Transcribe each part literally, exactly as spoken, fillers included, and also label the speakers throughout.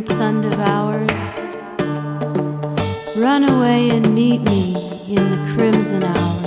Speaker 1: secret sun devours. Run away and meet me in the crimson hours.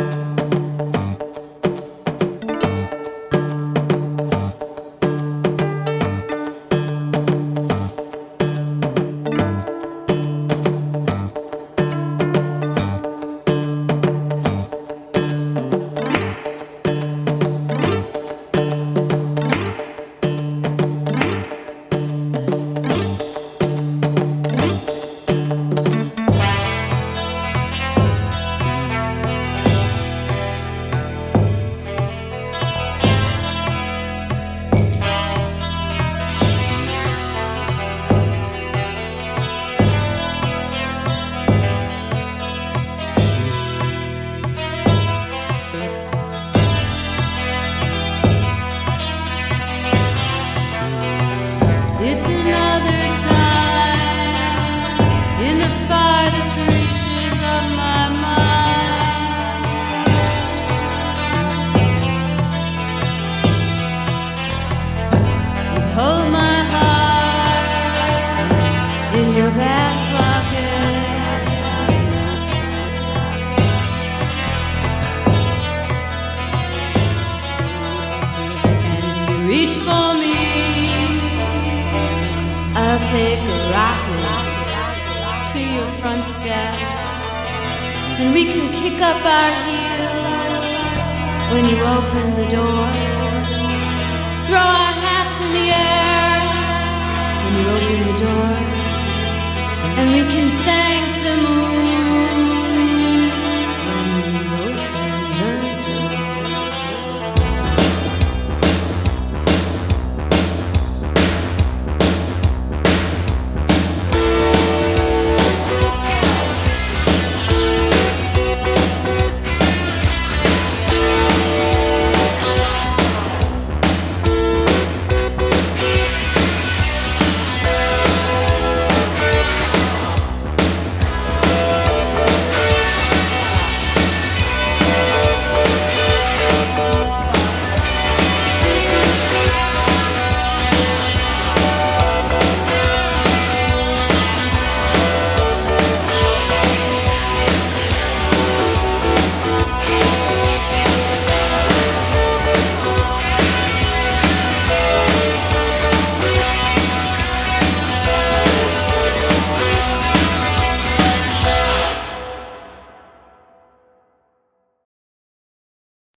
Speaker 1: It's another time in the farthest reaches of my mind. You hold my heart in your back pocket, and if you reach for me, I'll take a rocket to your front step, and we can kick up our heels when you open the door. Throw our hats in the air when you open the door, and we can thank the moon